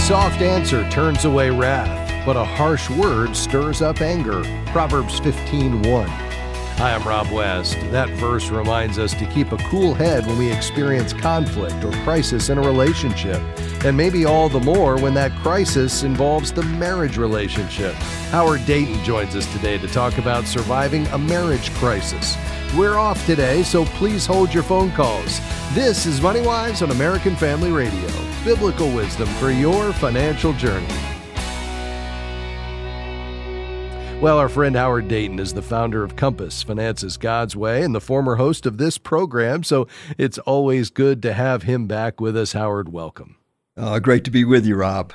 soft answer turns away wrath, but a harsh word stirs up anger. Proverbs 15:1. Hi, I'm Rob West. That verse reminds us to keep a cool head when we experience conflict or crisis in a relationship, and maybe all the more when that crisis involves the marriage relationship. Howard Dayton joins us today to talk about surviving a marriage crisis. We're off today, so please hold your phone calls. This is MoneyWise on American Family Radio. Biblical wisdom for your financial journey. Well, our friend Howard Dayton is the founder of Compass Finances God's Way and the former host of this program, so it's always good to have him back with us. Howard, welcome. Great to be with you, Rob.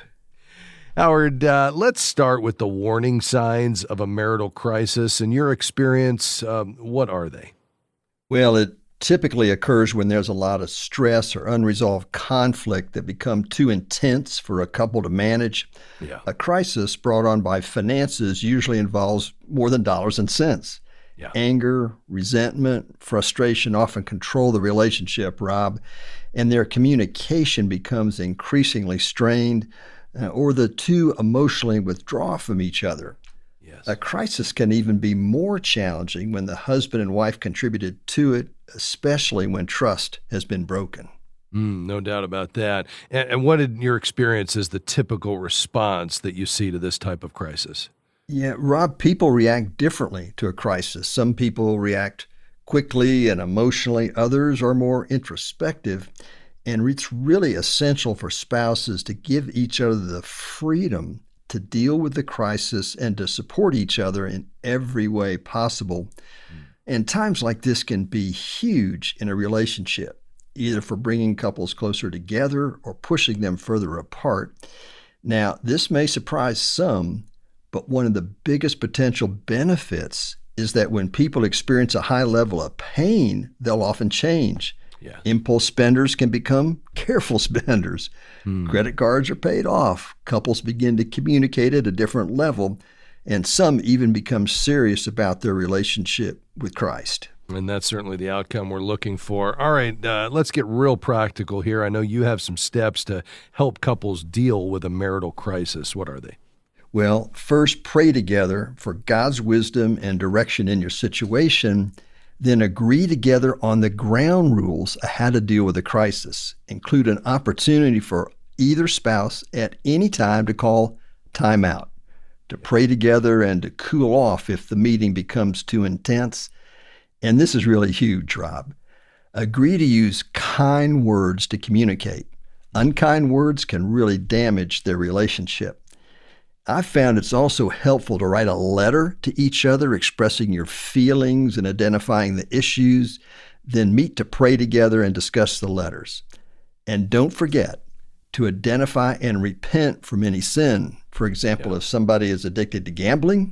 Howard, let's start with the warning signs of a marital crisis. In your experience, what are they? Well, it typically occurs when there's a lot of stress or unresolved conflict that become too intense for a couple to manage. Yeah. A crisis brought on by finances usually involves more than dollars and cents. Yeah. Anger, resentment, frustration often control the relationship, Rob, and their communication becomes increasingly strained, or the two emotionally withdraw from each other. Yes. A crisis can even be more challenging when the husband and wife contributed to it, especially when trust has been broken. No doubt about that. And what in your experience is the typical response that you see to this type of crisis? Yeah, Rob, people react differently to a crisis. Some people react quickly and emotionally. Others are more introspective. And it's really essential for spouses to give each other the freedom to deal with the crisis and to support each other in every way possible. And times like this can be huge in a relationship, either for bringing couples closer together or pushing them further apart. Now, this may surprise some, but one of the biggest potential benefits is that when people experience a high level of pain, they'll often change. Yeah. Impulse spenders can become careful spenders. Credit cards are paid off. Couples begin to communicate at a different level, and some even become serious about their relationship with Christ. And that's certainly the outcome we're looking for. All right, let's get real practical here. I know you have some steps to help couples deal with a marital crisis. What are they? Well, first, pray together for God's wisdom and direction in your situation. Then agree together on the ground rules of how to deal with a crisis. Include an opportunity for either spouse at any time to call time out, to pray together and to cool off if the meeting becomes too intense. And this is really huge, Rob. Agree to use kind words to communicate. Unkind words can really damage their relationship. I've found it's also helpful to write a letter to each other expressing your feelings and identifying the issues, then meet to pray together and discuss the letters. And don't forget to identify and repent from any sin. For example, if somebody is addicted to gambling,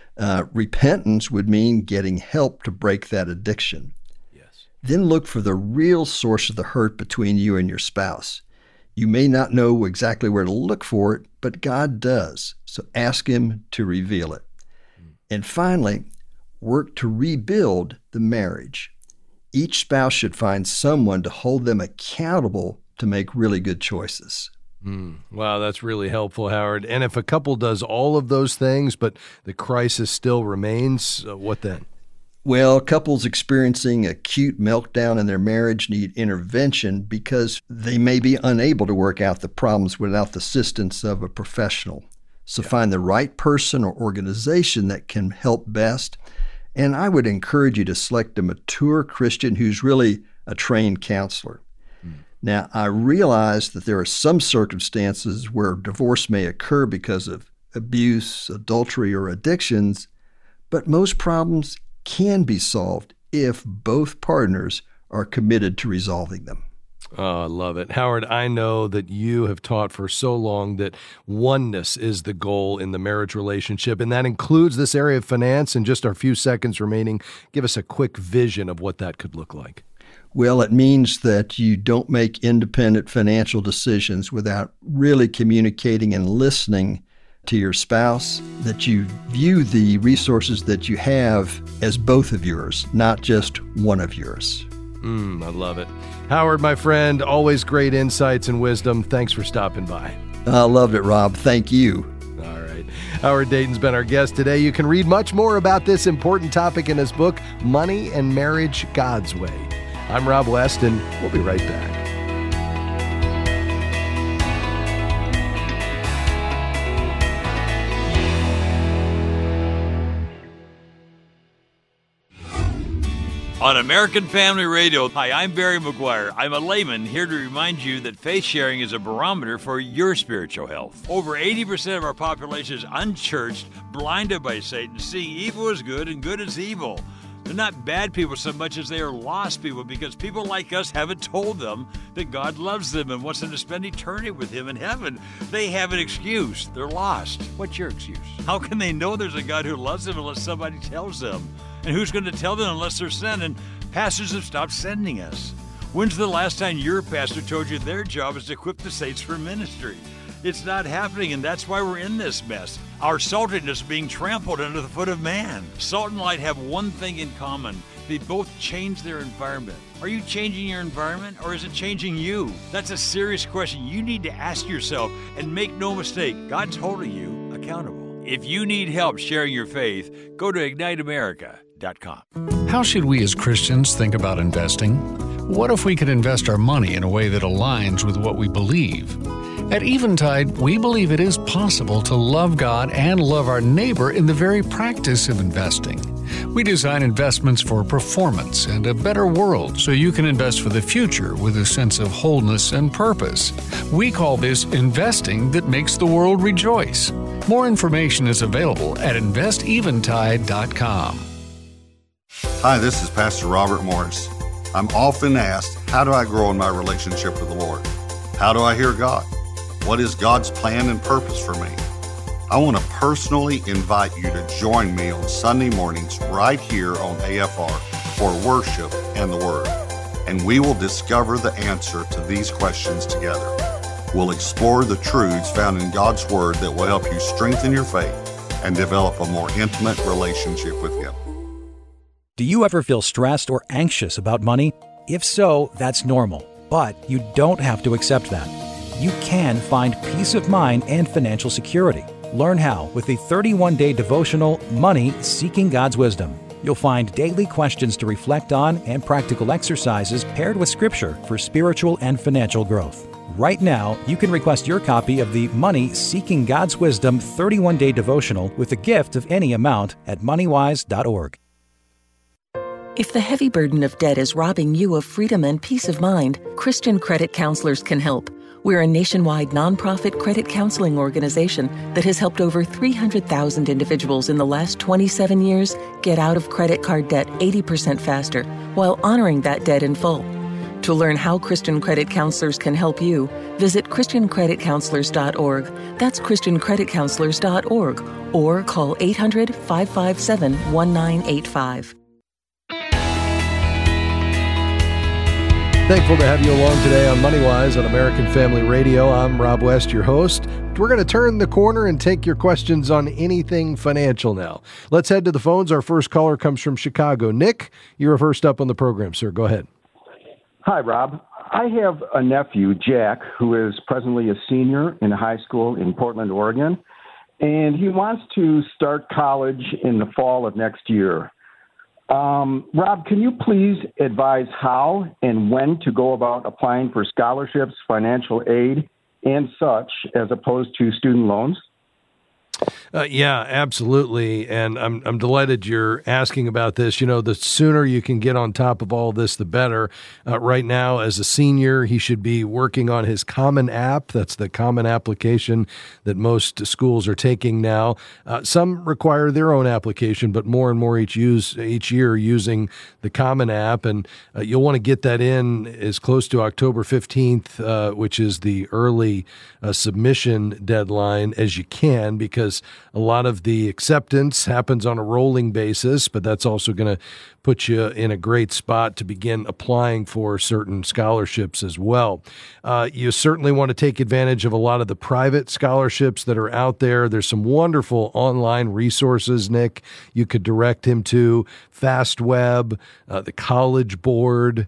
repentance would mean getting help to break that addiction. Yes. Then look for the real source of the hurt between you and your spouse. You may not know exactly where to look for it, but God does. So ask Him to reveal it. And finally, work to rebuild the marriage. Each spouse should find someone to hold them accountable to make really good choices. Wow, that's really helpful, Howard. And if a couple does all of those things, but the crisis still remains, what then? Well, couples experiencing acute meltdown in their marriage need intervention because they may be unable to work out the problems without the assistance of a professional. So find the right person or organization that can help best. And I would encourage you to select a mature Christian who's really a trained counselor. Now, I realize that there are some circumstances where divorce may occur because of abuse, adultery, or addictions, but most problems can be solved if both partners are committed to resolving them. Oh, I love it. Howard, I know that you have taught for so long that oneness is the goal in the marriage relationship, and that includes this area of finance. In just our few seconds remaining, give us a quick vision of what that could look like. Well, it means that you don't make independent financial decisions without really communicating and listening to your spouse, that you view the resources that you have as both of yours, not just one of yours. I love it. Howard, my friend, always great insights and wisdom. Thanks for stopping by. I loved it, Rob. Thank you. All right. Howard Dayton's been our guest today. You can read much more about this important topic in his book, Money and Marriage, God's Way. I'm Rob West, and we'll be right back. On American Family Radio, hi, I'm Barry McGuire. I'm a layman here to remind you that faith sharing is a barometer for your spiritual health. Over 80% of our population is unchurched, blinded by Satan, seeing evil as good and good as evil. They're not bad people so much as they are lost people, because people like us haven't told them that God loves them and wants them to spend eternity with Him in heaven. They have an excuse. They're lost. What's your excuse? How can they know there's a God who loves them unless somebody tells them? And who's going to tell them unless they're sent? And pastors have stopped sending us. When's the last time your pastor told you their job is to equip the saints for ministry? It's not happening, and that's why we're in this mess. Our saltiness being trampled under the foot of man. Salt and light have one thing in common. They both change their environment. Are you changing your environment, or is it changing you? That's a serious question you need to ask yourself, and make no mistake, God's holding you accountable. If you need help sharing your faith, go to IgniteAmerica.com. How should we as Christians think about investing? What if we could invest our money in a way that aligns with what we believe? At Eventide, we believe it is possible to love God and love our neighbor in the very practice of investing. We design investments for performance and a better world, so you can invest for the future with a sense of wholeness and purpose. We call this investing that makes the world rejoice. More information is available at investeventide.com. Hi, this is Pastor Robert Morris. I'm often asked, how do I grow in my relationship with the Lord? How do I hear God? What is God's plan and purpose for me? I want to personally invite you to join me on Sunday mornings right here on AFR for worship and the Word. And we will discover the answer to these questions together. We'll explore the truths found in God's Word that will help you strengthen your faith and develop a more intimate relationship with Him. Do you ever feel stressed or anxious about money? If so, that's normal, but you don't have to accept that. You can find peace of mind and financial security. Learn how with the 31-day devotional, Money, Seeking God's Wisdom. You'll find daily questions to reflect on and practical exercises paired with Scripture for spiritual and financial growth. Right now, you can request your copy of the Money, Seeking God's Wisdom 31-day devotional with a gift of any amount at moneywise.org. If the heavy burden of debt is robbing you of freedom and peace of mind, Christian Credit Counselors can help. We're a nationwide nonprofit credit counseling organization that has helped over 300,000 individuals in the last 27 years get out of credit card debt 80% faster while honoring that debt in full. To learn how Christian Credit Counselors can help you, visit ChristianCreditCounselors.org. That's ChristianCreditCounselors.org, or call 800-557-1985. Thankful to have you along today on MoneyWise on American Family Radio. I'm Rob West, your host. We're going to turn the corner and take your questions on anything financial now. Let's head to the phones. Our first caller comes from Chicago. Nick, you're first up on the program, sir. Go ahead. Hi, Rob. I have a nephew, Jack, who is presently a senior in high school in Portland, Oregon, and he wants to start college in the fall of next year. Rob, can you please advise how and when to go about applying for scholarships, financial aid, and such, as opposed to student loans? Yeah, absolutely. And I'm delighted you're asking about this. You know, the sooner you can get on top of all this, the better. Right now, as a senior, he should be working on his Common App. That's the common application that most schools are taking now. Some require their own application, but more and more each year using the Common App. And you'll want to get that in as close to October 15th, which is the early submission deadline, as you can, because a lot of the acceptance happens on a rolling basis, but that's also going to put you in a great spot to begin applying for certain scholarships as well. You certainly want to take advantage of a lot of the private scholarships that are out there. There's some wonderful online resources, Nick, you could direct him to. FastWeb, the College Board,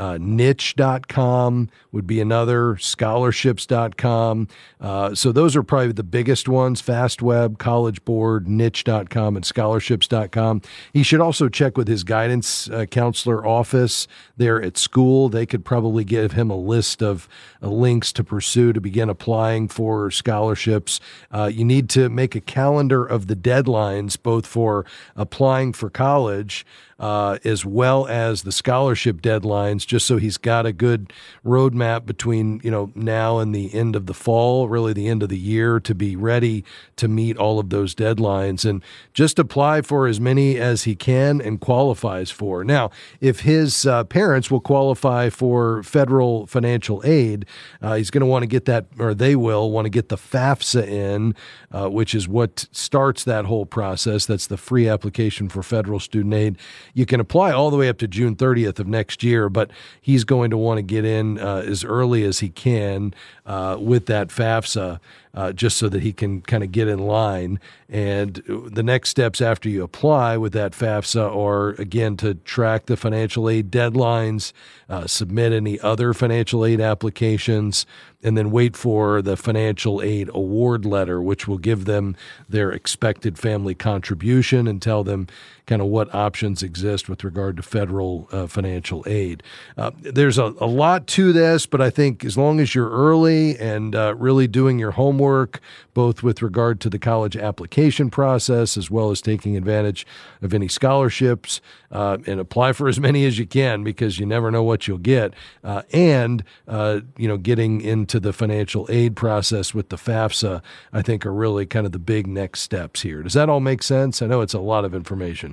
niche.com would be another, scholarships.com. So those are probably the biggest ones: FastWeb, College Board, niche.com, and scholarships.com. He should also check with his guidance counselor office there at school. They could probably give him a list of links to pursue to begin applying for scholarships. You need to make a calendar of the deadlines, both for applying for college as well as the scholarship deadlines, just so he's got a good roadmap between, now and the end of the fall, really the end of the year, to be ready to meet all of those deadlines, and just apply for as many as he can and qualifies for. Now, if his parents will qualify for federal financial aid, he's going to want to get that, or they will want to get the FAFSA in, which is what starts that whole process. That's the free application for federal student aid. You can apply all the way up to June 30th of next year, but he's going to want to get in as early as he can with that FAFSA, just so that he can kind of get in line. And the next steps after you apply with that FAFSA are, again, to track the financial aid deadlines, submit any other financial aid applications, and then wait for the financial aid award letter, which will give them their expected family contribution and tell them kind of what options exist with regard to federal financial aid. There's a lot to this, but I think as long as you're early and really doing your homework, both with regard to the college application process as well as taking advantage of any scholarships, and apply for as many as you can, because you never know what you'll get, and getting into the financial aid process with the FAFSA, I think, are really kind of the big next steps here. Does that all make sense? I know it's a lot of information.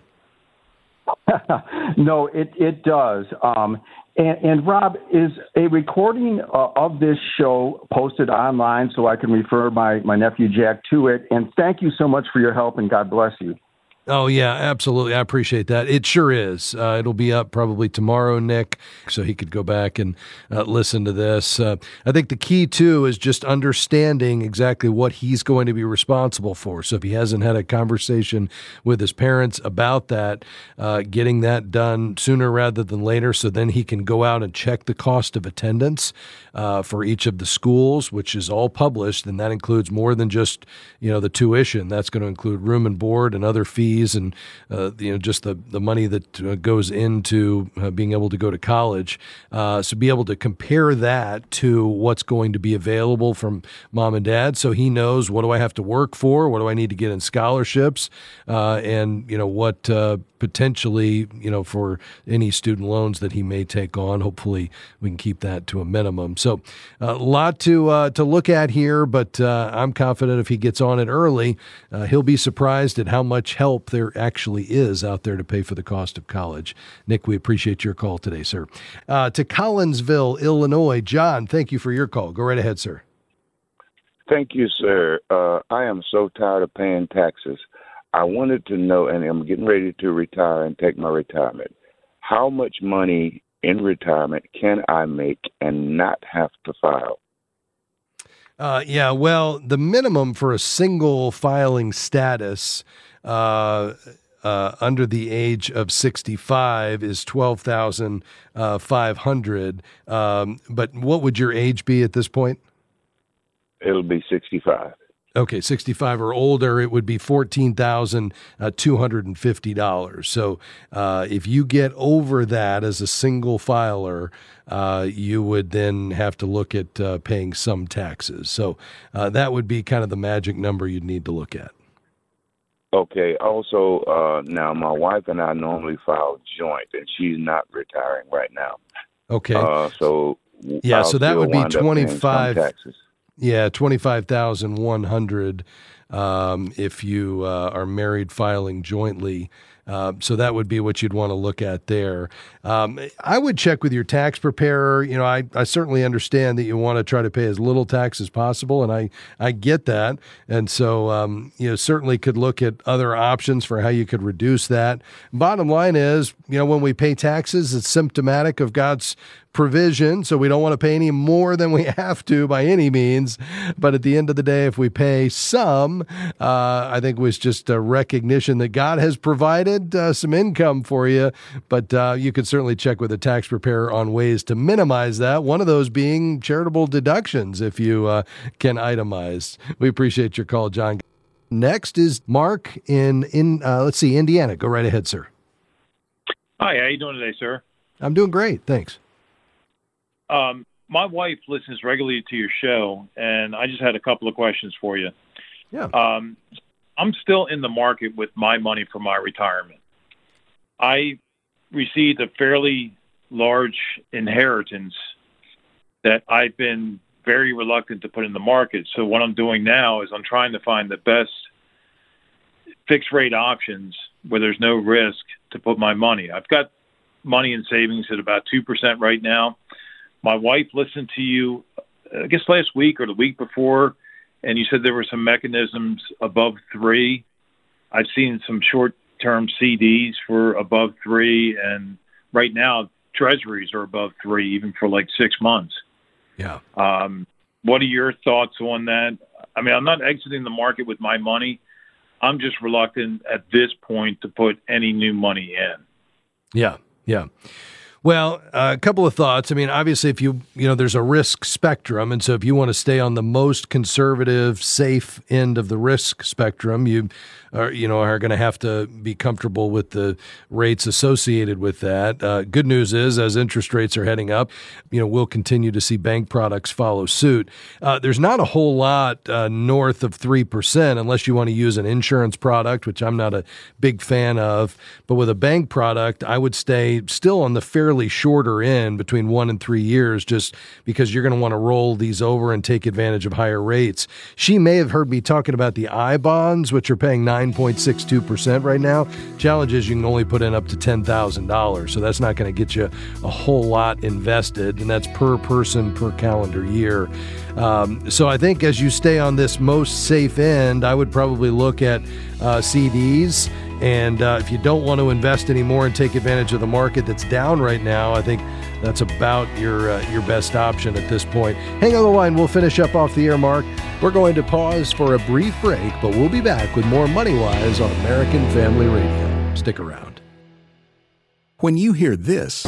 No, it does. And Rob, is a recording of this show posted online so I can refer my nephew Jack to it? And thank you so much for your help, and God bless you. Oh, yeah, absolutely. I appreciate that. It sure is. It'll be up probably tomorrow, Nick, so he could go back and listen to this. I think the key, too, is just understanding exactly what he's going to be responsible for. So if he hasn't had a conversation with his parents about that, getting that done sooner rather than later, so then he can go out and check the cost of attendance for each of the schools, which is all published, and that includes more than just, the tuition. That's going to include room and board and other fees, and just the money that goes into being able to go to college. So be able to compare that to what's going to be available from mom and dad, so he knows, what do I have to work for? What do I need to get in scholarships? And what potentially, for any student loans that he may take on. Hopefully we can keep that to a minimum. So a lot to look at here, but I'm confident if he gets on it early, he'll be surprised at how much help there actually is out there to pay for the cost of college. Nick, we appreciate your call today, sir. To Collinsville, Illinois. John, thank you for your call. Go right ahead, sir. Thank you, sir. I am so tired of paying taxes. I wanted to know, and I'm getting ready to retire and take my retirement, how much money in retirement can I make and not have to file? Well, the minimum for a single filing status under the age of 65 is $12,500. But what would your age be at this point? It'll be 65. Okay, 65 or older, it would be $14,250. So if you get over that as a single filer, you would then have to look at paying some taxes. So that would be kind of the magic number you'd need to look at. Okay. Also, now my wife and I normally file joint, and she's not retiring right now. Okay. So that would be 25 taxes. Yeah, $25,100 if you are married filing jointly. So that would be what you'd want to look at there. I would check with your tax preparer. You know, I certainly understand that you want to try to pay as little tax as possible, and I get that. And so, certainly could look at other options for how you could reduce that. Bottom line is, when we pay taxes, it's symptomatic of God's provision, so we don't want to pay any more than we have to by any means. But at the end of the day, if we pay some, I think it was just a recognition that God has provided some income for you. But you could certainly check with a tax preparer on ways to minimize that. One of those being charitable deductions, if you can itemize. We appreciate your call, John. Next is Mark in Indiana. Go right ahead, sir. Hi, how you doing today, sir? I'm doing great, thanks. My wife listens regularly to your show, and I just had a couple of questions for you. Yeah. I'm still in the market with my money for my retirement. I received a fairly large inheritance that I've been very reluctant to put in the market. So what I'm doing now is I'm trying to find the best fixed rate options where there's no risk to put my money. I've got money in savings at about 2% right now. My wife listened to you, I guess last week or the week before, and you said there were some mechanisms above 3. I've seen some short-term CDs for above 3, and right now treasuries are above 3, even for like 6 months. Yeah. What are your thoughts on that? I mean, I'm not exiting the market with my money. I'm just reluctant at this point to put any new money in. Yeah. Well, a couple of thoughts. I mean, obviously, if there's a risk spectrum. And so if you want to stay on the most conservative, safe end of the risk spectrum, you are going to have to be comfortable with the rates associated with that. Good news is, as interest rates are heading up, we'll continue to see bank products follow suit. There's not a whole lot north of 3% unless you want to use an insurance product, which I'm not a big fan of. But with a bank product, I would stay still on the fairly shorter end, between 1 and 3 years, just because you're going to want to roll these over and take advantage of higher rates. She may have heard me talking about the I bonds, which are paying 9.62% right now. Challenge is you can only put in up to $10,000, so that's not going to get you a whole lot invested, and that's per person per calendar year. So I think as you stay on this most safe end, I would probably look at CDs. And if you don't want to invest anymore and take advantage of the market that's down right now, I think that's about your best option at this point. Hang on the line. We'll finish up off the air, Mark. We're going to pause for a brief break, but we'll be back with more MoneyWise on American Family Radio. Stick around. When you hear this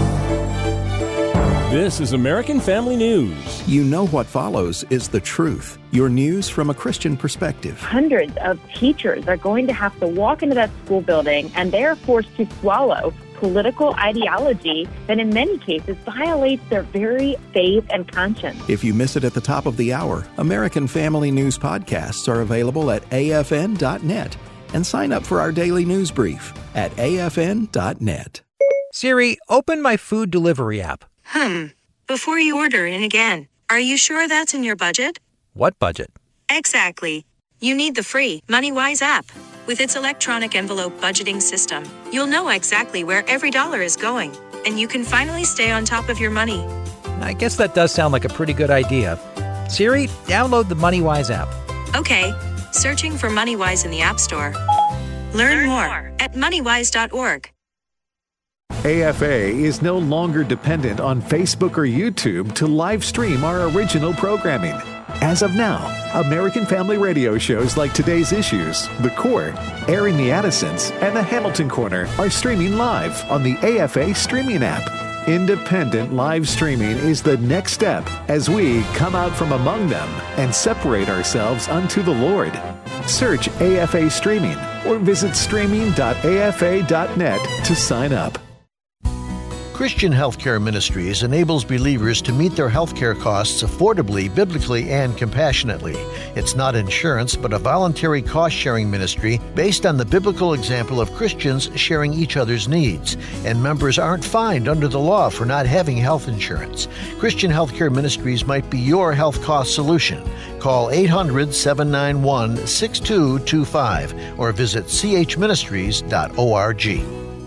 is American Family News. You know what follows is the truth. Your news from a Christian perspective. Hundreds of teachers are going to have to walk into that school building, and they are forced to swallow political ideology that in many cases violates their very faith and conscience. If you miss it at the top of the hour, American Family News podcasts are available at afn.net. And sign up for our daily news brief at afn.net. Siri, open my food delivery app. Before you order in again, are you sure that's in your budget? What budget? Exactly. You need the free MoneyWise app. With its electronic envelope budgeting system, you'll know exactly where every dollar is going, and you can finally stay on top of your money. I guess that does sound like a pretty good idea. Siri, download the MoneyWise app. Okay, searching for MoneyWise in the App Store. Learn more at moneywise.org. AFA is no longer dependent on Facebook or YouTube to live stream our original programming. As of now, American Family Radio shows like Today's Issues, The Court, Airing the Addisons, and The Hamilton Corner are streaming live on the AFA streaming app. Independent live streaming is the next step as we come out from among them and separate ourselves unto the Lord. Search AFA Streaming or visit streaming.afa.net to sign up. Christian Healthcare Ministries enables believers to meet their healthcare costs affordably, biblically, and compassionately. It's not insurance, but a voluntary cost-sharing ministry based on the biblical example of Christians sharing each other's needs. And members aren't fined under the law for not having health insurance. Christian Healthcare Ministries might be your health cost solution. Call 800-791-6225 or visit chministries.org.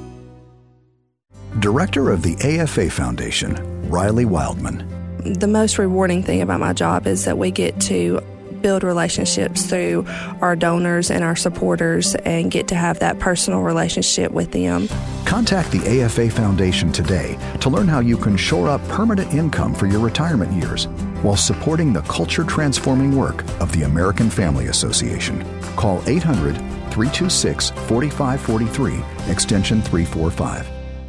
Director of the AFA Foundation, Riley Wildman. The most rewarding thing about my job is that we get to build relationships through our donors and our supporters and get to have that personal relationship with them. Contact the AFA Foundation today to learn how you can shore up permanent income for your retirement years while supporting the culture-transforming work of the American Family Association. Call 800-326-4543, extension 345.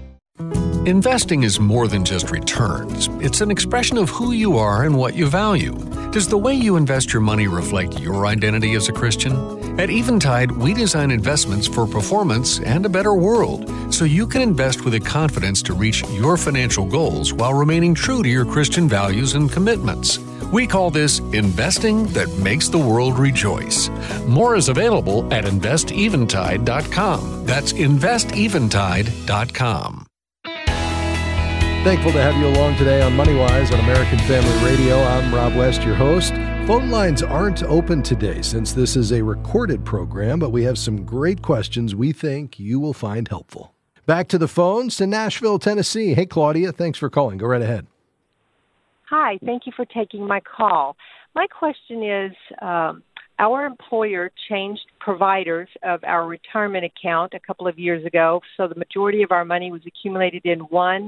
Investing is more than just returns. It's an expression of who you are and what you value. Does the way you invest your money reflect your identity as a Christian? At Eventide, we design investments for performance and a better world, so you can invest with the confidence to reach your financial goals while remaining true to your Christian values and commitments. We call this investing that makes the world rejoice. More is available at investeventide.com. That's investeventide.com. Thankful to have you along today on MoneyWise on American Family Radio. I'm Rob West, your host. Phone lines aren't open today since this is a recorded program, but we have some great questions we think you will find helpful. Back to the phones to Nashville, Tennessee. Hey, Claudia, thanks for calling. Go right ahead. Hi, thank you for taking my call. My question is, our employer changed providers of our retirement account a couple of years ago, so the majority of our money was accumulated in one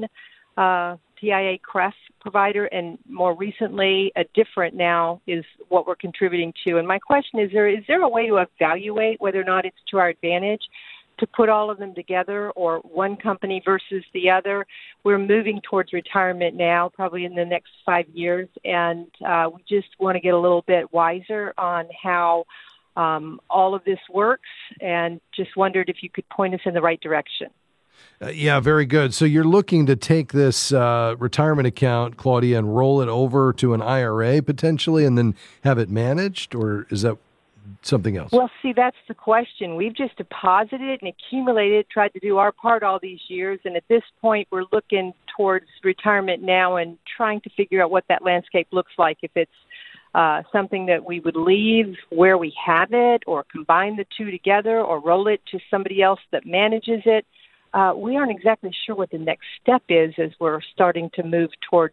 TIAA-CREF provider, and more recently, a different now is what we're contributing to. And my question is there a way to evaluate whether or not it's to our advantage to put all of them together or one company versus the other? We're moving towards retirement now, probably in the next 5 years, and we just want to get a little bit wiser on how all of this works, and just wondered if you could point us in the right direction. Yeah, very good. So you're looking to take this retirement account, Claudia, and roll it over to an IRA potentially and then have it managed, or is that something else? Well, see, that's the question. We've just deposited and accumulated, tried to do our part all these years, and at this point we're looking towards retirement now and trying to figure out what that landscape looks like, if it's something that we would leave where we have it or combine the two together or roll it to somebody else that manages it. We aren't exactly sure what the next step is as we're starting to move towards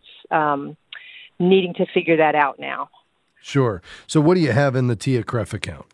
needing to figure that out now. Sure. So what do you have in the TIAA-CREF account?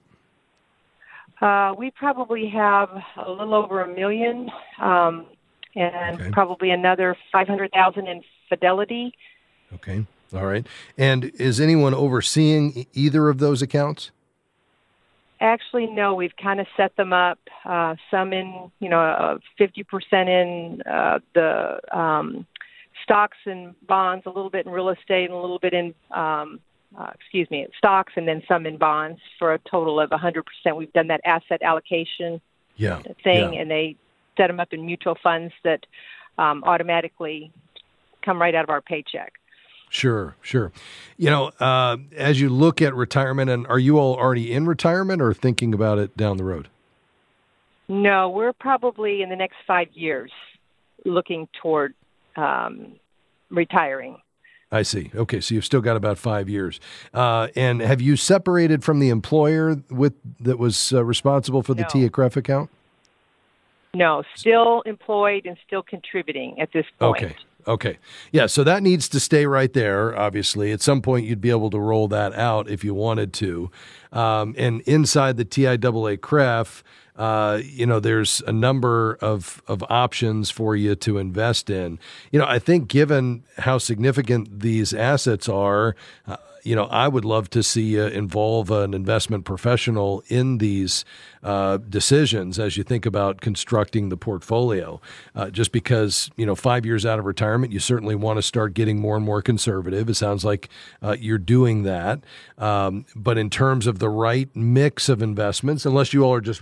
We probably have a little over $1 million and probably another $500,000 in Fidelity. Okay. All right. And is anyone overseeing either of those accounts? Actually, no. We've kind of set them up, some in, 50% in the stocks and bonds, a little bit in real estate, and a little bit in, stocks, and then some in bonds for a total of 100%. We've done that asset allocation thing, and they set them up in mutual funds that automatically come right out of our paycheck. Sure. As you look at retirement, and are you all already in retirement or thinking about it down the road? No, we're probably in the next 5 years looking toward retiring. I see. Okay, so you've still got about 5 years. And have you separated from the employer that was responsible for the TIAA-CREF account? No, still employed and still contributing at this point. Okay. Yeah, so that needs to stay right there, obviously. At some point, you'd be able to roll that out if you wanted to. And inside the TIAA-CREF, there's a number of options for you to invest in. I think given how significant these assets are, I would love to see you involve an investment professional in these decisions as you think about constructing the portfolio. Just because, 5 years out of retirement, you certainly want to start getting more and more conservative. It sounds like you're doing that. But in terms of the right mix of investments, unless you all are just really comfortable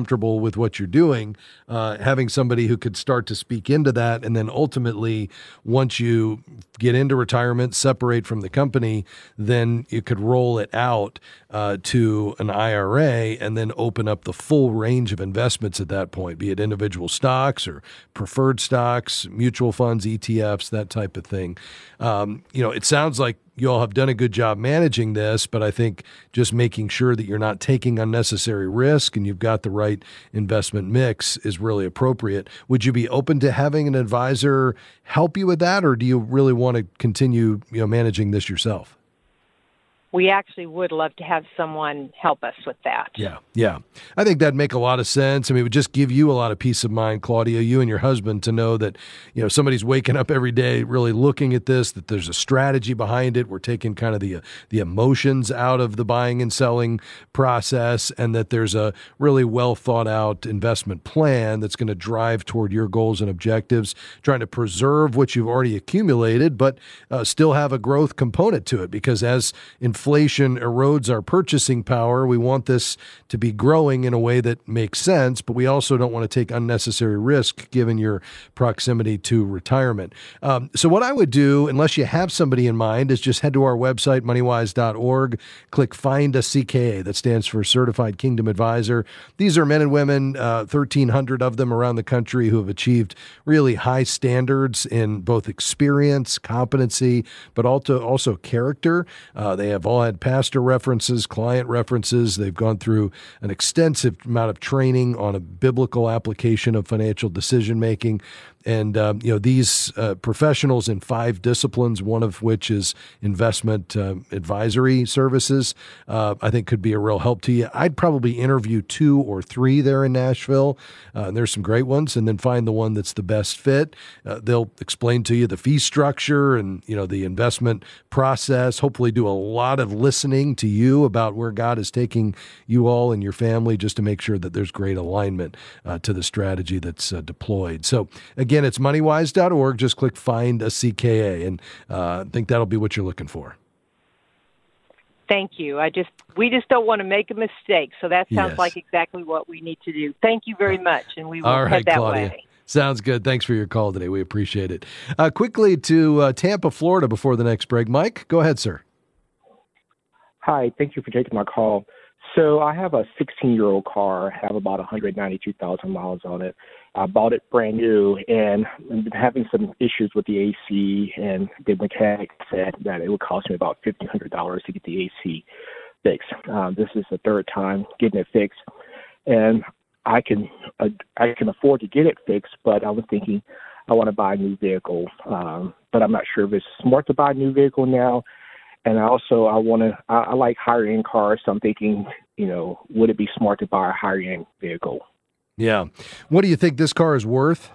comfortable with what you're doing, having somebody who could start to speak into that, and then ultimately, once you get into retirement, separate from the company, then you could roll it out to an IRA and then open up the full range of investments at that point, be it individual stocks or preferred stocks, mutual funds, ETFs, that type of thing. It sounds like you all have done a good job managing this, but I think just making sure that you're not taking unnecessary risk and you've got the right investment mix is really appropriate. Would you be open to having an advisor help you with that, or do you really want to continue, managing this yourself? We actually would love to have someone help us with that. Yeah. I think that'd make a lot of sense. I mean, it would just give you a lot of peace of mind, Claudia, you and your husband, to know that, somebody's waking up every day really looking at this, that there's a strategy behind it. We're taking kind of the emotions out of the buying and selling process, and that there's a really well thought out investment plan that's going to drive toward your goals and objectives, trying to preserve what you've already accumulated, but still have a growth component to it, because as inflation erodes our purchasing power, we want this to be growing in a way that makes sense, but we also don't want to take unnecessary risk given your proximity to retirement. So what I would do, unless you have somebody in mind, is just head to our website, moneywise.org, click Find a CKA. That stands for Certified Kingdom Advisor. These are men and women, 1,300 of them around the country, who have achieved really high standards in both experience, competency, but also character. They have all had pastor references, client references. They've gone through an extensive amount of training on a biblical application of financial decision-making. And, these professionals in 5 disciplines, one of which is investment advisory services, I think could be a real help to you. I'd probably interview 2 or 3 there in Nashville. And there's some great ones, and then find the one that's the best fit. They'll explain to you the fee structure and, the investment process, hopefully do a lot of listening to you about where God is taking you all and your family, just to make sure that there's great alignment to the strategy that's deployed. So again, it's moneywise.org. Just click Find a CKA, and I think that'll be what you're looking for. Thank you. We just don't want to make a mistake, so that sounds like exactly what we need to do. Thank you very much, and we will head that Claudia. way. Sounds good. Thanks for your call today. We appreciate it. Quickly to Tampa, Florida before the next break. Mike, go ahead, sir. Hi, thank you for taking my call. So I have a 16-year-old car, have about 192,000 miles on it. I bought it brand new, and I've been having some issues with the AC, and the mechanic said that it would cost me about $1,500 to get the AC fixed. This is the 3rd time getting it fixed, and I can afford to get it fixed, but I was thinking I want to buy a new vehicle, but I'm not sure if it's smart to buy a new vehicle now. And also, I like higher end cars, so I'm thinking, would it be smart to buy a higher end vehicle? Yeah. What do you think this car is worth?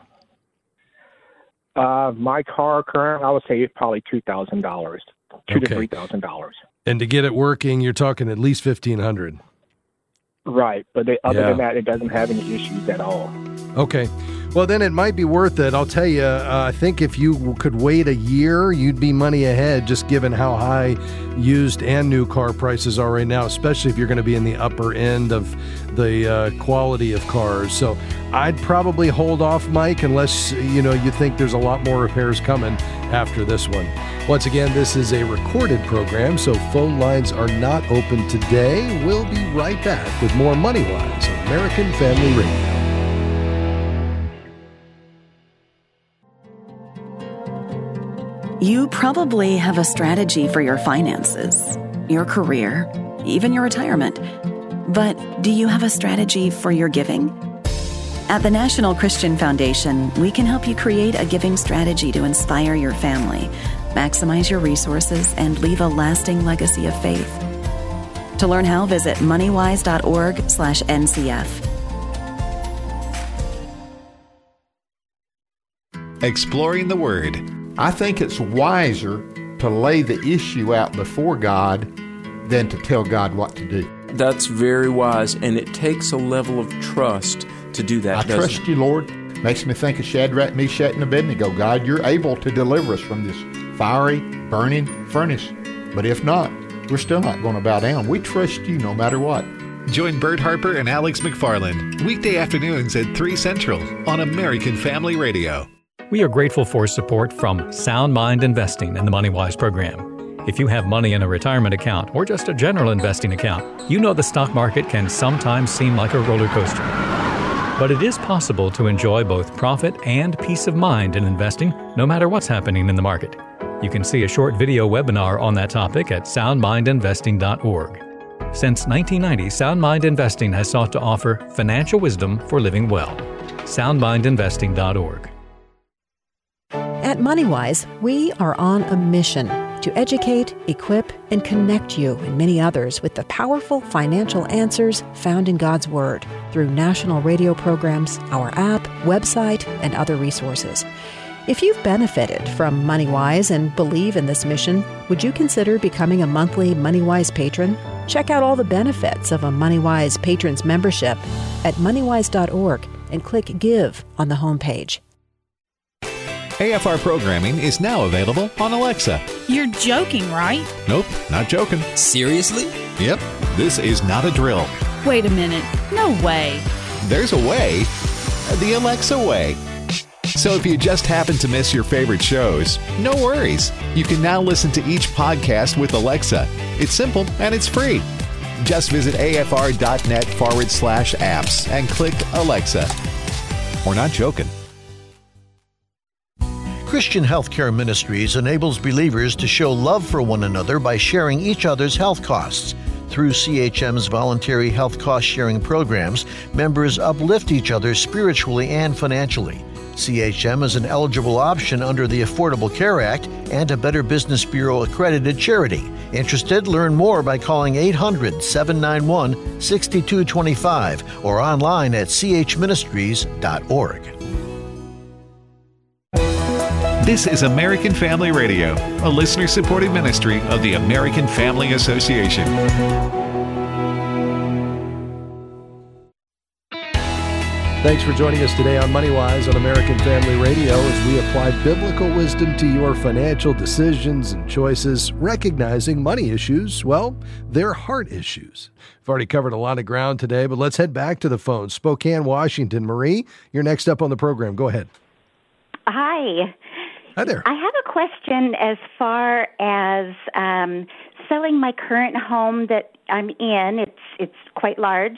My car current, I would say it's probably $2,000, $2,000 to $3,000. And to get it working, you're talking at least $1,500. Right, but other than that, it doesn't have any issues at all. Okay. Well, then it might be worth it. I'll tell you, I think if you could wait a year, you'd be money ahead, just given how high used and new car prices are right now, especially if you're going to be in the upper end of the quality of cars. So I'd probably hold off, Mike, unless, you think there's a lot more repairs coming after this one. Once again, this is a recorded program, so phone lines are not open today. We'll be right back with more Money Wise on American Family Radio. You probably have a strategy for your finances, your career, even your retirement. But do you have a strategy for your giving? At the National Christian Foundation, we can help you create a giving strategy to inspire your family, maximize your resources, and leave a lasting legacy of faith. To learn how, visit moneywise.org/NCF. Exploring the Word. I think it's wiser to lay the issue out before God than to tell God what to do. That's very wise, and it takes a level of trust to do that. I trust you, Lord. Makes me think of Shadrach, Meshach, and Abednego. God, you're able to deliver us from this fiery, burning furnace. But if not, we're still not going to bow down. We trust you no matter what. Join Bert Harper and Alex McFarland weekday afternoons at 3 Central on American Family Radio. We are grateful for support from Sound Mind Investing in the MoneyWise program. If you have money in a retirement account or just a general investing account, you know the stock market can sometimes seem like a roller coaster. But it is possible to enjoy both profit and peace of mind in investing, no matter what's happening in the market. You can see a short video webinar on that topic at soundmindinvesting.org. Since 1990, Sound Mind Investing has sought to offer financial wisdom for living well. soundmindinvesting.org. At MoneyWise, we are on a mission to educate, equip, and connect you and many others with the powerful financial answers found in God's Word through national radio programs, our app, website, and other resources. If you've benefited from MoneyWise and believe in this mission, would you consider becoming a monthly MoneyWise patron? Check out all the benefits of a MoneyWise Patrons membership at moneywise.org and click Give on the homepage. AFR programming is now available on Alexa. You're joking, right? Nope, not joking. Seriously? Yep, this is not a drill. Wait a minute. No way. There's a way, the Alexa way. So if you just happen to miss your favorite shows, no worries. You can now listen to each podcast with Alexa. It's simple and it's free. Just visit afr.net/apps and click Alexa. We're not joking. Christian Healthcare Ministries enables believers to show love for one another by sharing each other's health costs. Through CHM's voluntary health cost-sharing programs, members uplift each other spiritually and financially. CHM is an eligible option under the Affordable Care Act and a Better Business Bureau accredited charity. Interested? Learn more by calling 800-791-6225 or online at chministries.org. This is American Family Radio, a listener-supported ministry of the American Family Association. Thanks for joining us today on MoneyWise on American Family Radio as we apply biblical wisdom to your financial decisions and choices, recognizing money issues, well, they're heart issues. We've already covered a lot of ground today, but let's head back to the phone. Spokane, Washington. Marie, you're next up on the program. Go ahead. Hi. Hi there. I have a question as far as selling my current home that I'm in. It's quite large.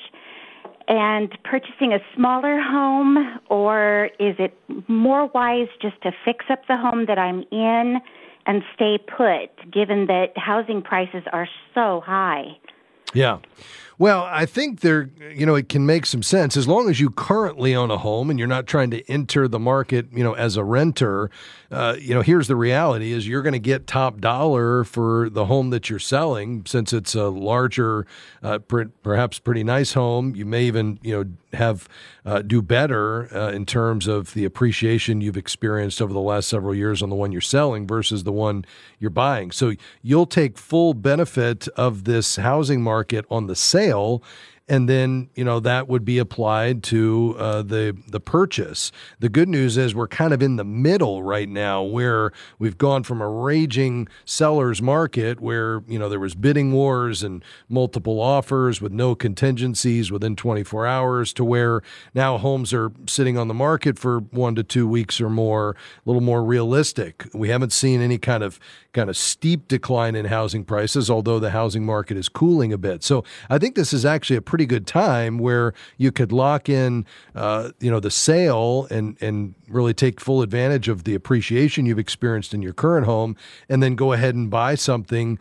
And purchasing a smaller home, or is it more wise just to fix up the home that I'm in and stay put, given that housing prices are so high? Yeah. Well, I think it can make some sense as long as you currently own a home and you're not trying to enter the market, as a renter. Here's the reality is you're going to get top dollar for the home that you're selling since it's a larger, perhaps pretty nice home. You may even, have do better in terms of the appreciation you've experienced over the last several years on the one you're selling versus the one you're buying. So you'll take full benefit of this housing market on the sale. And then, that would be applied to the purchase. The good news is we're kind of in the middle right now where we've gone from a raging seller's market where, there was bidding wars and multiple offers with no contingencies within 24 hours to where now homes are sitting on the market for 1 to 2 weeks or more, a little more realistic. We haven't seen any kind of steep decline in housing prices, although the housing market is cooling a bit. So I think this is actually a pretty good time where you could lock in, the sale and really take full advantage of the appreciation you've experienced in your current home, and then go ahead and buy something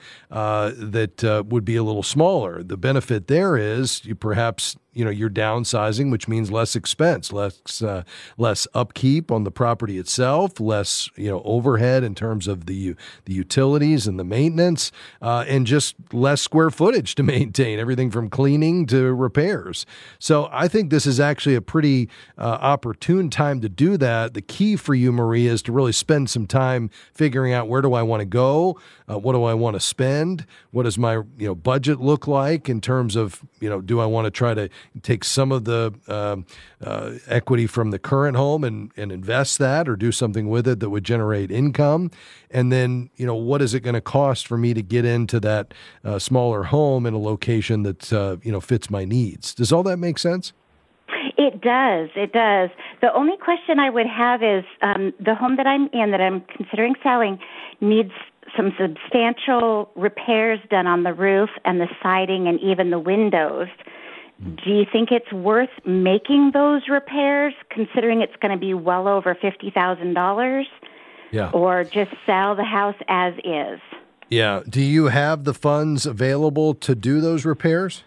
that would be a little smaller. The benefit there is you perhaps you're downsizing, which means less expense, less upkeep on the property itself, less overhead in terms of the utilities and the maintenance, and just less square footage to maintain, everything from cleaning to repairs. So I think this is actually a pretty opportune time to do that. The key for you, Marie, is to really spend some time figuring out where do I want to go, what do I want to spend, what does my budget look like in terms of do I want to try to take some of the equity from the current home and invest that or do something with it that would generate income? And then, what is it going to cost for me to get into that smaller home in a location that, fits my needs? Does all that make sense? It does. It does. The only question I would have is the home that I'm in, that I'm considering selling, needs some substantial repairs done on the roof and the siding and even the windows. Do you think it's worth making those repairs, considering it's going to be well over $50,000? Yeah. Or just sell the house as is? Yeah. Do you have the funds available to do those repairs?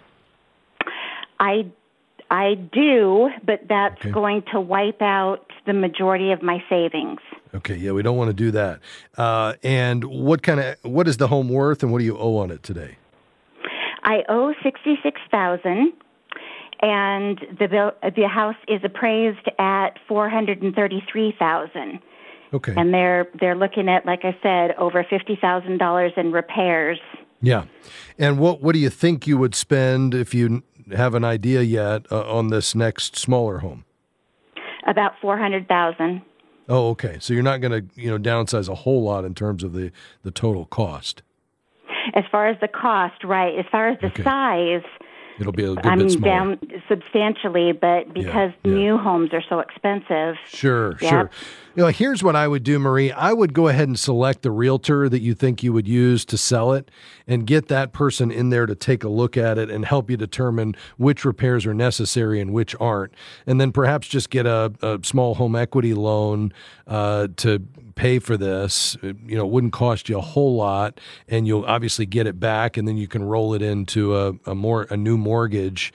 I do, but that's going to wipe out the majority of my savings. Okay, yeah, we don't want to do that. And what is the home worth, and what do you owe on it today? I owe $66,000, and the house is appraised at $433,000. Okay, and they're looking at, like I said, over $50,000 in repairs. Yeah, and what do you think you would spend if you have an idea yet on this next smaller home? About $400,000. Oh, okay. So you're not going to, downsize a whole lot in terms of the total cost. As far as the cost, right. As far as the size, it'll be a good bit smaller. Down substantially, but because new homes are so expensive. Sure. Here's what I would do, Marie. I would go ahead and select the realtor that you think you would use to sell it and get that person in there to take a look at it and help you determine which repairs are necessary and which aren't. And then perhaps just get a small home equity loan to pay for this. It wouldn't cost you a whole lot, and you'll obviously get it back, and then you can roll it into a new mortgage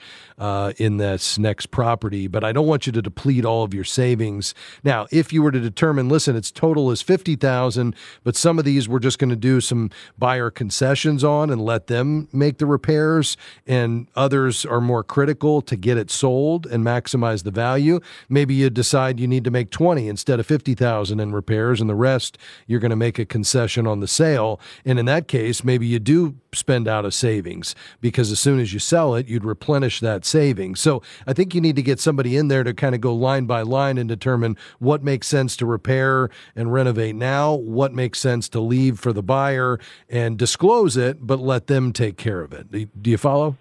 in this next property. But I don't want you to deplete all of your savings. Now, if you were to determine, listen, its total is $50,000, but some of these we're just going to do some buyer concessions on and let them make the repairs, and others are more critical to get it sold and maximize the value. Maybe you decide you need to make $20,000 instead of $50,000 in repairs, and the rest you're going to make a concession on the sale. And in that case, maybe you do spend out of savings, because as soon as you sell it, you'd replenish that savings. So I think you need to get somebody in there to kind of go line by line and determine what makes sense to repair and renovate now, what makes sense to leave for the buyer, and disclose it, but let them take care of it. Do you follow?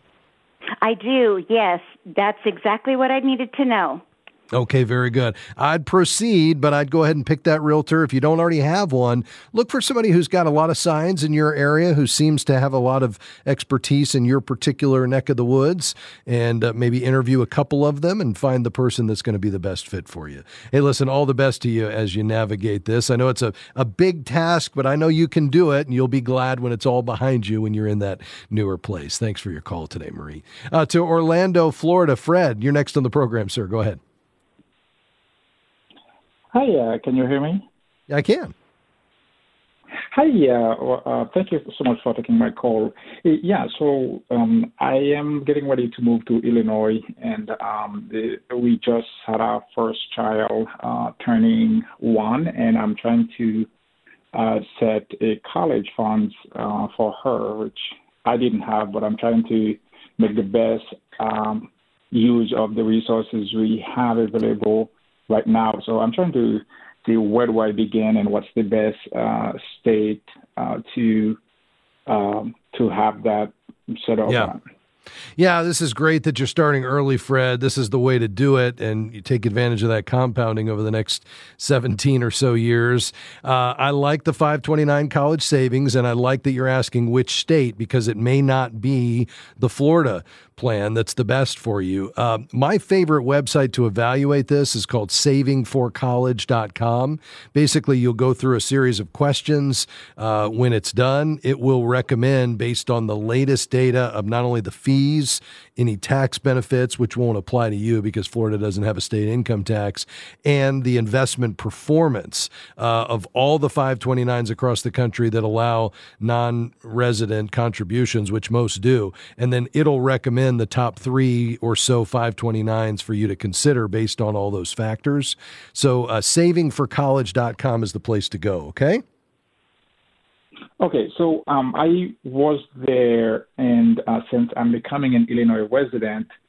I do, yes. That's exactly what I needed to know. Okay, very good. I'd proceed, but I'd go ahead and pick that realtor. If you don't already have one, look for somebody who's got a lot of signs in your area, who seems to have a lot of expertise in your particular neck of the woods, and maybe interview a couple of them and find the person that's going to be the best fit for you. Hey, listen, all the best to you as you navigate this. I know it's a big task, but I know you can do it, and you'll be glad when it's all behind you when you're in that newer place. Thanks for your call today, Marie. To Orlando, Florida, Fred, you're next on the program, sir. Go ahead. Hi, can you hear me? I can. Hi, thank you so much for taking my call. So I am getting ready to move to Illinois, and we just had our first child turning 1, and I'm trying to set a college funds for her, which I didn't have, but I'm trying to make the best use of the resources we have available right now. So I'm trying to see where do I begin and what's the best state to have that set up. Yeah, this is great that you're starting early, Fred. This is the way to do it, and you take advantage of that compounding over the next 17 or so years. I like the 529 college savings, and I like that you're asking which state, because it may not be the Florida plan that's the best for you. My favorite website to evaluate this is called savingforcollege.com. Basically, you'll go through a series of questions. When it's done, it will recommend, based on the latest data of not only the fees, any tax benefits, which won't apply to you because Florida doesn't have a state income tax, and the investment performance of all the 529s across the country that allow non-resident contributions, which most do. And then it'll recommend the top 3 or so 529s for you to consider based on all those factors. So savingforcollege.com is the place to go, okay? Okay, so I was there, and since I'm becoming an Illinois resident,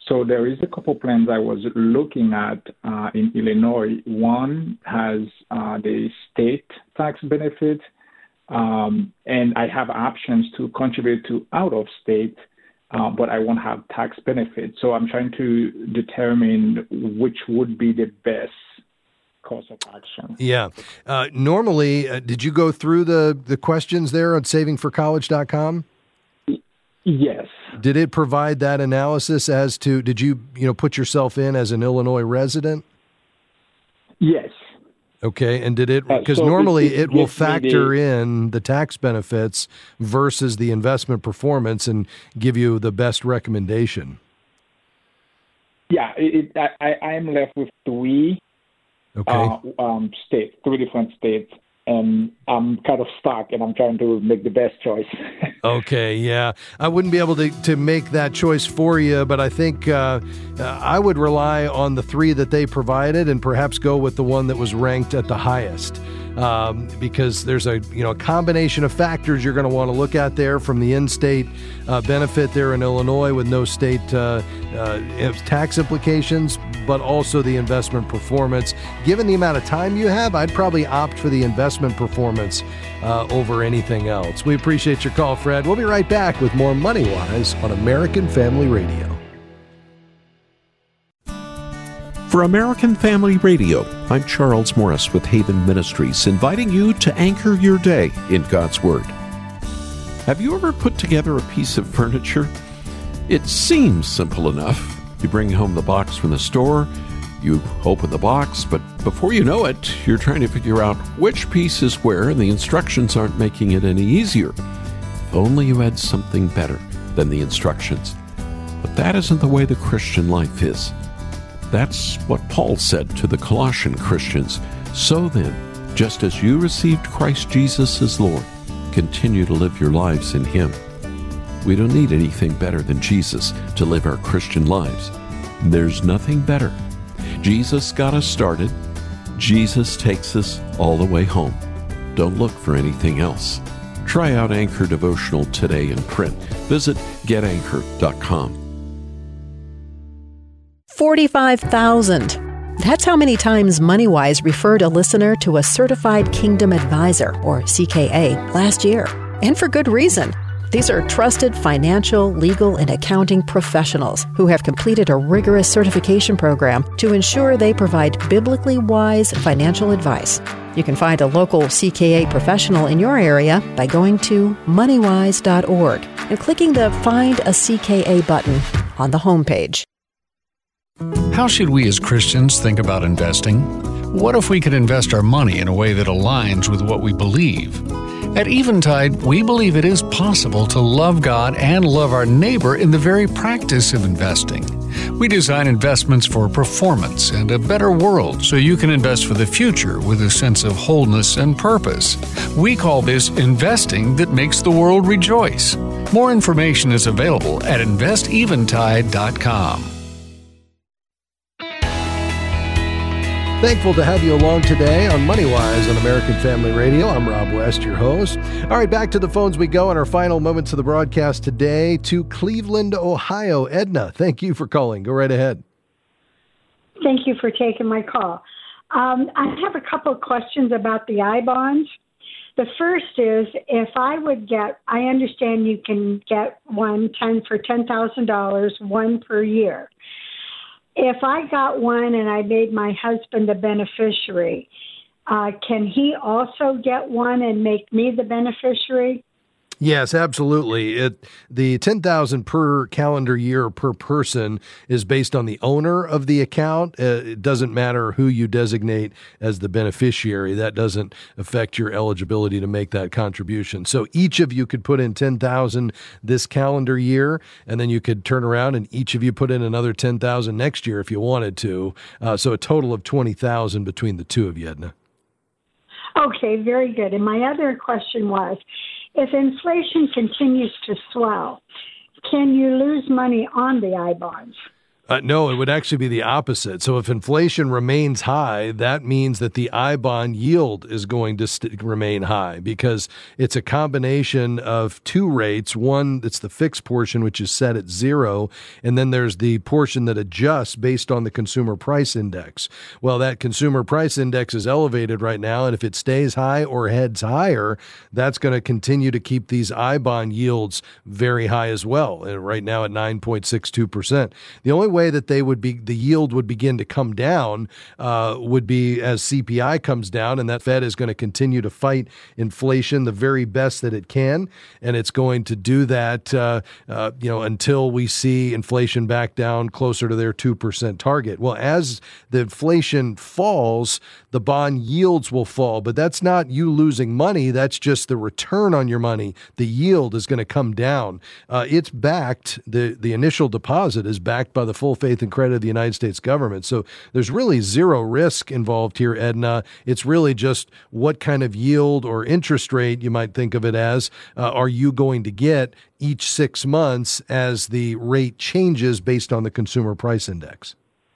So there is a couple plans I was looking at in Illinois. One has the state tax benefit, and I have options to contribute to out of state, but I won't have tax benefits. So I'm trying to determine which would be the best course of action. Yeah. Normally, did you go through the questions there on savingforcollege.com? Yes. Did it provide that analysis as to, did you put yourself in as an Illinois resident? Yes. Okay, and did it, because so normally it will gives me factor in the tax benefits versus the investment performance and give you the best recommendation. Yeah, I am left with three states, 3 different states, and I'm kind of stuck, and I'm trying to make the best choice. Okay, yeah. I wouldn't be able to make that choice for you, but I think I would rely on the 3 that they provided and perhaps go with the one that was ranked at the highest. Because there's a combination of factors you're going to want to look at there, from the in-state benefit there in Illinois with no state tax implications, but also the investment performance. Given the amount of time you have, I'd probably opt for the investment performance over anything else. We appreciate your call, Fred. We'll be right back with more Money Wise on American Family Radio. For American Family Radio, I'm Charles Morris with Haven Ministries, inviting you to anchor your day in God's Word. Have you ever put together a piece of furniture? It seems simple enough. You bring home the box from the store, you open the box, but before you know it, you're trying to figure out which piece is where, and the instructions aren't making it any easier. If only you had something better than the instructions. But that isn't the way the Christian life is. That's what Paul said to the Colossian Christians. So then, just as you received Christ Jesus as Lord, continue to live your lives in Him. We don't need anything better than Jesus to live our Christian lives. There's nothing better. Jesus got us started. Jesus takes us all the way home. Don't look for anything else. Try out Anchor Devotional today in print. Visit getanchor.com. 45,000. That's how many times MoneyWise referred a listener to a Certified Kingdom Advisor, or CKA, last year. And for good reason. These are trusted financial, legal, and accounting professionals who have completed a rigorous certification program to ensure they provide biblically wise financial advice. You can find a local CKA professional in your area by going to moneywise.org and clicking the Find a CKA button on the homepage. How should we as Christians think about investing? What if we could invest our money in a way that aligns with what we believe? At Eventide, we believe it is possible to love God and love our neighbor in the very practice of investing. We design investments for performance and a better world so you can invest for the future with a sense of wholeness and purpose. We call this investing that makes the world rejoice. More information is available at investeventide.com. Thankful to have you along today on MoneyWise on American Family Radio. I'm Rob West, your host. All right, back to the phones we go in our final moments of the broadcast today to Cleveland, Ohio. Edna, thank you for calling. Go right ahead. Thank you for taking my call. I have a couple of questions about the I-bonds. The first is, if I would get, I understand you can get one for $10,000, one per year. If I got one and I made my husband the beneficiary, can he also get one and make me the beneficiary? Yes, absolutely. The $10,000 per calendar year per person is based on the owner of the account. It doesn't matter who you designate as the beneficiary. That doesn't affect your eligibility to make that contribution. So each of you could put in $10,000 this calendar year, and then you could turn around and each of you put in another $10,000 next year if you wanted to. So a total of $20,000 between the two of you, Edna. Okay, very good. And my other question was, if inflation continues to swell, can you lose money on the I-bonds? No, it would actually be the opposite. So if inflation remains high, that means that the I-bond yield is going to remain high because it's a combination of two rates. One, it's the fixed portion, which is set at 0, and then there's the portion that adjusts based on the consumer price index. Well, that consumer price index is elevated right now, and if it stays high or heads higher, that's going to continue to keep these I-bond yields very high as well. And right now at 9.62%. The only way that the yield would begin to come down would be as CPI comes down, and that Fed is going to continue to fight inflation the very best that it can, and it's going to do that until we see inflation back down closer to their 2% target. Well, as the inflation falls, the bond yields will fall, but that's not you losing money. That's just the return on your money. The yield is going to come down. It's backed. The initial deposit is backed by the full faith and credit of the United States government. So there's really zero risk involved here, Edna. It's really just what kind of yield or interest rate, you might think of it as, are you going to get each 6 months as the rate changes based on the consumer price index.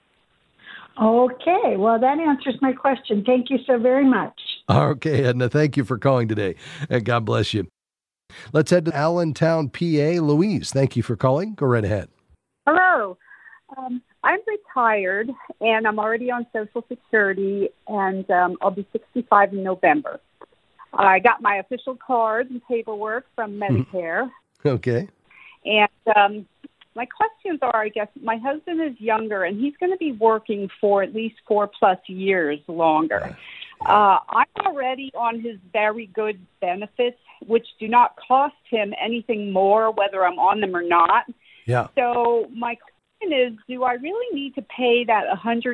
Okay, well, that answers my question. Thank you so very much. Okay, Edna, thank you for calling today. God bless you. Let's head to Allentown, PA. Louise, thank you for calling. Go right ahead. Hello. I'm retired, and I'm already on Social Security, and I'll be 65 in November. I got my official cards and paperwork from Medicare. Okay. And my questions are, I guess, my husband is younger, and he's going to be working for at least 4+ years longer. I'm already on his very good benefits, which do not cost him anything more, whether I'm on them or not. Yeah. So my question is, do I really need to pay that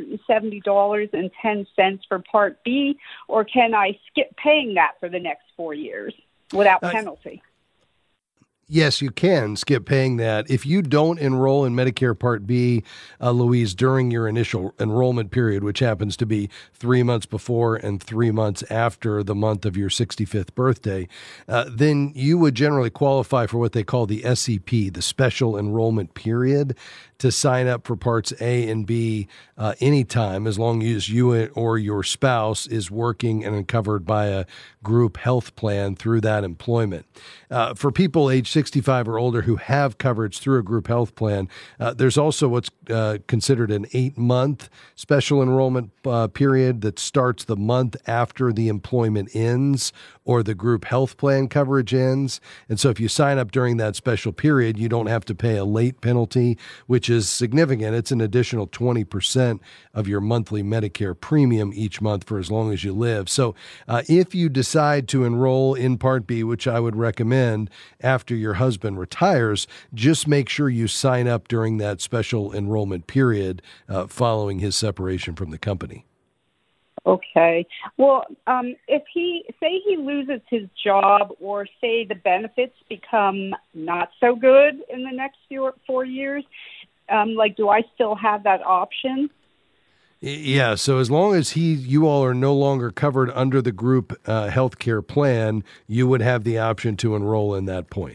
$170.10 for Part B, or can I skip paying that for the next 4 years without penalty? Yes, you can skip paying that. If you don't enroll in Medicare Part B, Louise, during your initial enrollment period, which happens to be 3 months before and 3 months after the month of your 65th birthday, then you would generally qualify for what they call the SEP, the Special Enrollment Period, to sign up for Parts A and B anytime, as long as you or your spouse is working and covered by a group health plan through that employment. For people age 65 or older who have coverage through a group health plan, there's also what's considered an 8-month special enrollment period that starts the month after the employment ends or the group health plan coverage ends. And so if you sign up during that special period, you don't have to pay a late penalty, which is significant. It's an additional 20% of your monthly Medicare premium each month for as long as you live. So if you decide to enroll in Part B, which I would recommend after your husband retires, just make sure you sign up during that special enrollment period following his separation from the company. Okay. Well, if he loses his job, or say the benefits become not so good in the next 4 years, do I still have that option? Yeah, so as long as you all are no longer covered under the group health care plan, you would have the option to enroll in that point.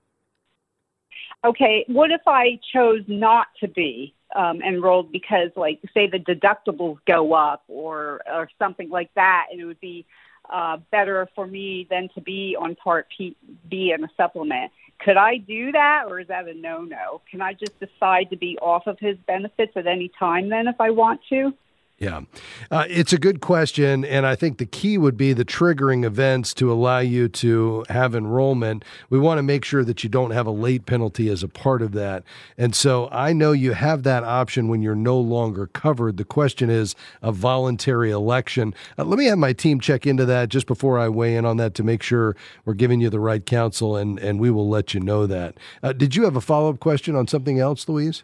Okay, what if I chose not to be enrolled because, say the deductibles go up or something like that, and it would be better for me than to be on Part B and a supplement? Could I do that, or is that a no-no? Can I just decide to be off of his benefits at any time then if I want to? Yeah, it's a good question, and I think the key would be the triggering events to allow you to have enrollment. We want to make sure that you don't have a late penalty as a part of that. And so I know you have that option when you're no longer covered. The question is a voluntary election. Let me have my team check into that just before I weigh in on that to make sure we're giving you the right counsel, and we will let you know that. Did you have a follow-up question on something else, Louise?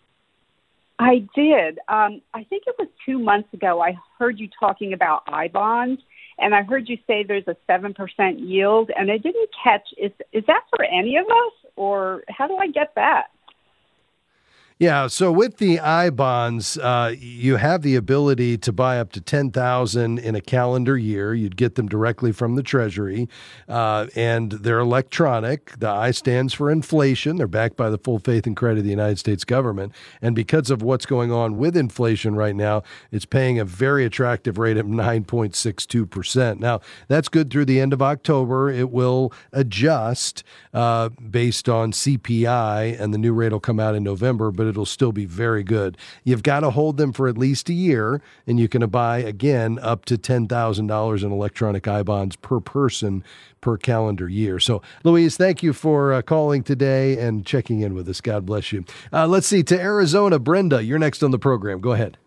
I did. I think it was 2 months ago I heard you talking about I-bonds, and I heard you say there's a 7% yield, and I didn't catch, is that for any of us, or how do I get that? Yeah, so with the I-bonds, you have the ability to buy up to $10,000 in a calendar year. You'd get them directly from the Treasury, and they're electronic. The I stands for inflation. They're backed by the full faith and credit of the United States government, and because of what's going on with inflation right now, it's paying a very attractive rate of 9.62%. Now, that's good through the end of October. It will adjust based on CPI, and the new rate will come out in November, but it'll still be very good. You've got to hold them for at least a year, and you can buy, again, up to $10,000 in electronic I-bonds per person per calendar year. So, Louise, thank you for calling today and checking in with us. God bless you. Let's see, to Arizona, Brenda, you're next on the program. Go ahead.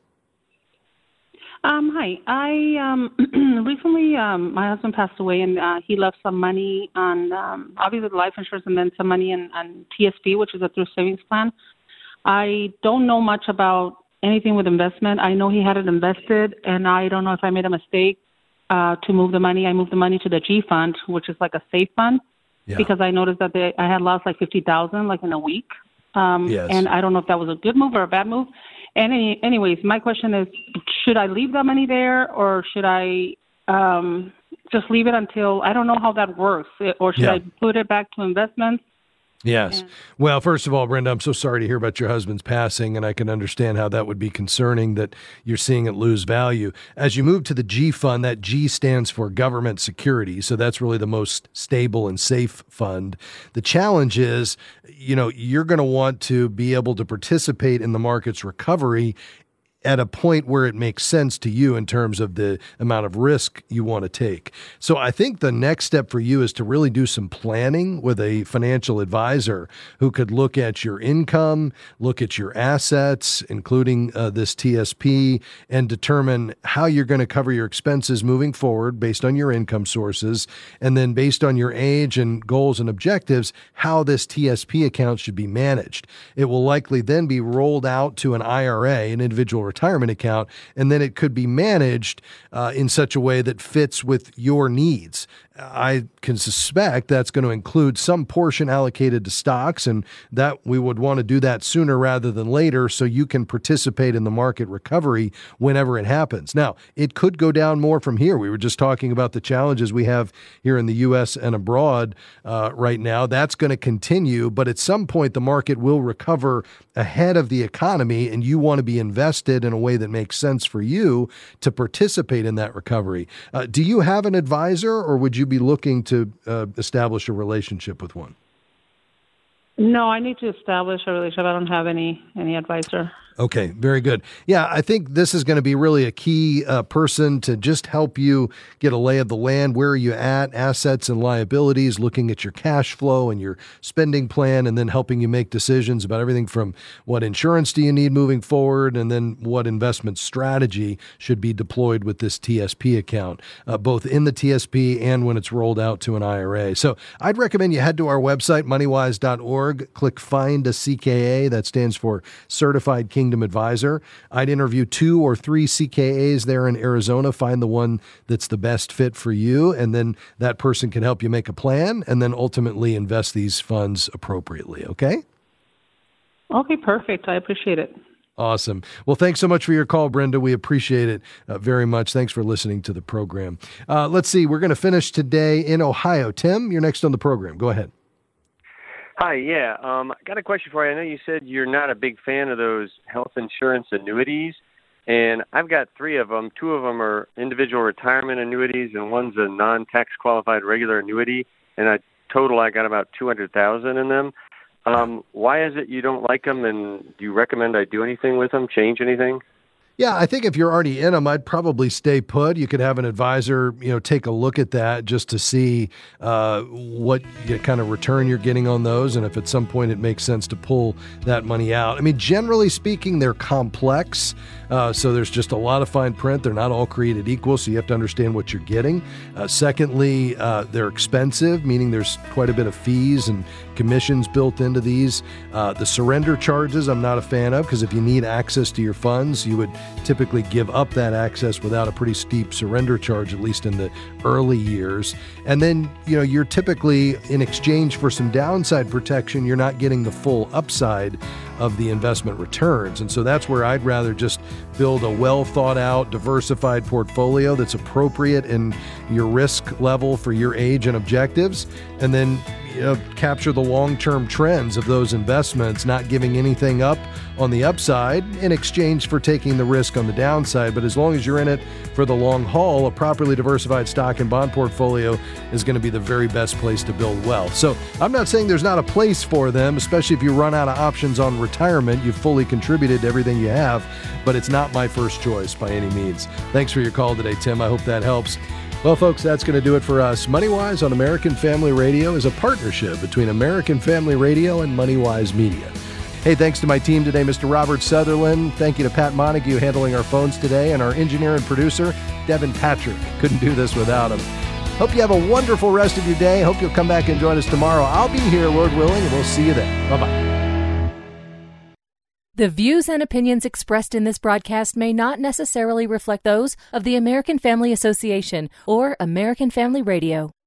Hi. I recently, my husband passed away, and he left some money on, obviously, the life insurance, and then some money on TSP, which is a thrift savings plan. I don't know much about anything with investment. I know he had it invested, and I don't know if I made a mistake to move the money. I moved the money to the G fund, which is like a safe fund, because I noticed that I had lost like $50,000 like in a week. Yes. And I don't know if that was a good move or a bad move. And anyways, my question is, should I leave that money there, or should I just leave it until, I don't know how that works, or should I put it back to investments? Yes. Well, first of all, Brenda, I'm so sorry to hear about your husband's passing, and I can understand how that would be concerning that you're seeing it lose value. As you move to the G fund, that G stands for government security, so that's really the most stable and safe fund. The challenge is, you're going to want to be able to participate in the market's recovery at a point where it makes sense to you in terms of the amount of risk you want to take. So I think the next step for you is to really do some planning with a financial advisor who could look at your income, look at your assets, including this TSP, and determine how you're going to cover your expenses moving forward based on your income sources, and then based on your age and goals and objectives, how this TSP account should be managed. It will likely then be rolled out to an IRA, an individual retirement account, and then it could be managed in such a way that fits with your needs. I can suspect that's going to include some portion allocated to stocks, and that we would want to do that sooner rather than later so you can participate in the market recovery whenever it happens. Now, it could go down more from here. We were just talking about the challenges we have here in the U.S. and abroad right now. That's going to continue, but at some point the market will recover ahead of the economy, and you want to be invested in a way that makes sense for you to participate in that recovery. Do you have an advisor, or would you be looking to establish a relationship with one? No, I need to establish a relationship. I don't have any advisor. Okay, very good. Yeah, I think this is going to be really a key person to just help you get a lay of the land. Where are you at? Assets and liabilities, looking at your cash flow and your spending plan, and then helping you make decisions about everything from what insurance do you need moving forward, and then what investment strategy should be deployed with this TSP account, both in the TSP and when it's rolled out to an IRA. So I'd recommend you head to our website, moneywise.org, click Find a CKA. That stands for Certified Kingdom Advisor. I'd interview 2 or 3 CKAs there in Arizona, find the one that's the best fit for you, and then that person can help you make a plan and then ultimately invest these funds appropriately, okay? Okay, perfect. I appreciate it. Awesome. Well, thanks so much for your call, Brenda. We appreciate it very much. Thanks for listening to the program. Let's see. We're going to finish today in Ohio. Tim, you're next on the program. Go ahead. Hi, yeah. I got a question for you. I know you said you're not a big fan of those health insurance annuities, and I've got 3 of them. 2 of them are individual retirement annuities, and one's a non-tax qualified regular annuity, and I got about $200,000 in them. Why is it you don't like them, and do you recommend I do anything with them, change anything? Yeah, I think if you're already in them, I'd probably stay put. You could have an advisor, take a look at that just to see what kind of return you're getting on those, and if at some point it makes sense to pull that money out. I mean, generally speaking, they're complex, so there's just a lot of fine print. They're not all created equal, so you have to understand what you're getting. Secondly, they're expensive, meaning there's quite a bit of fees and commissions built into these. The surrender charges I'm not a fan of, because if you need access to your funds, you would typically give up that access without a pretty steep surrender charge, at least in the early years. And then, you're typically, in exchange for some downside protection, you're not getting the full upside of the investment returns. And so that's where I'd rather just build a well thought out, diversified portfolio that's appropriate in your risk level for your age and objectives, and then capture the long-term trends of those investments, not giving anything up on the upside in exchange for taking the risk on the downside. But as long as you're in it for the long haul, a properly diversified stock and bond portfolio is going to be the very best place to build wealth. So I'm not saying there's not a place for them, especially if you run out of options on retirement. You've fully contributed to everything you have, but it's not my first choice by any means. Thanks for your call today, Tim. I hope that helps. Well, folks, that's going to do it for us. MoneyWise on American Family Radio is a partnership between American Family Radio and MoneyWise Media. Hey, thanks to my team today, Mr. Robert Sutherland. Thank you to Pat Montague handling our phones today, and our engineer and producer, Devin Patrick. Couldn't do this without him. Hope you have a wonderful rest of your day. Hope you'll come back and join us tomorrow. I'll be here, Lord willing, and we'll see you then. Bye-bye. The views and opinions expressed in this broadcast may not necessarily reflect those of the American Family Association or American Family Radio.